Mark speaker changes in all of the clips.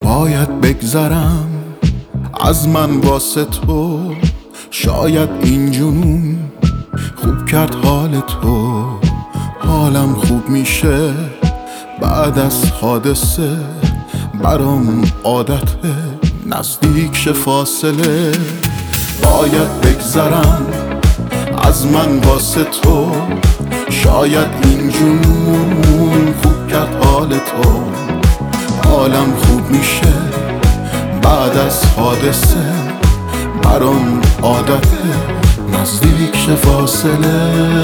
Speaker 1: باید بگذرم از من واسه تو، شاید این جنون خوب کرد حال تو. حالم خوب میشه بعد از حادثه، برام عادته نزدیک شه فاصله. باید بگذرم از من واسه تو، شاید این جنون خوب کرد حال تو. حالم خوب میشه بعد از حادثه، برام عادته نزدیک شه فاصله.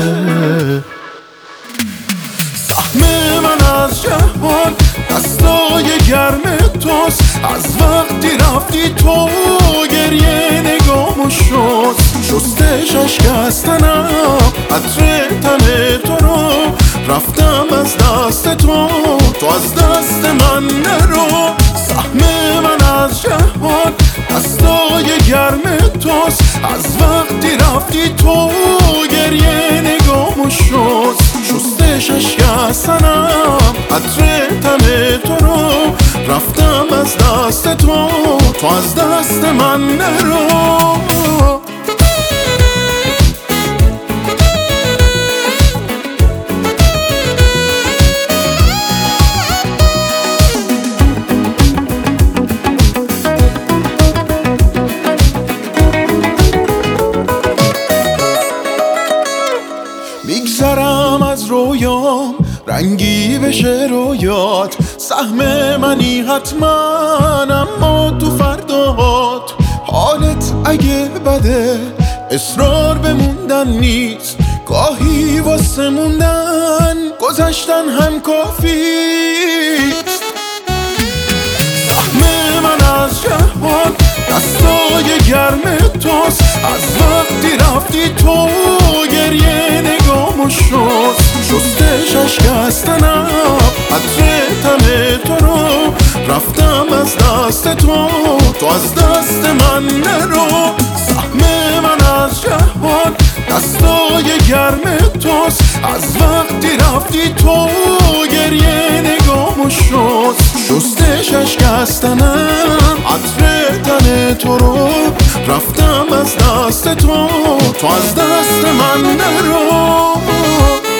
Speaker 1: سهم من از جهان دستای گرم توست، از وقتی رفتی تو گریه نگامو شسته شکستنم عطر تن تو رو. رفتم از دست تو، تو از دست من نرو. سهم من از جهان دستای گرم توست، از وقتی رفتی تو گریه نگامو شسته شکستنم عطر تن تو رو. رفتم از دست تو، تو از دست من نرو. میگذرم از رویام رنگی بشه رویات، سهم منی حتما اما تو فردات. حالت اگه بده اصرار بموندن نیست، گاهی واسه موندن گذشتن هم کافیست. سهم من از جهان دستای گرم توست، از وقتی رفتی تو گریه نگامو شسته شکستنم عطر تن تو رو. رفتم از دست تو، تو از دست من نرو. سهم من از جهان دستای گرم توست، از وقتی رفتی تو گریه نگامو شسته شکستنم عطر تن تو رو. رفتم از دست تو، تو از دست من نرو.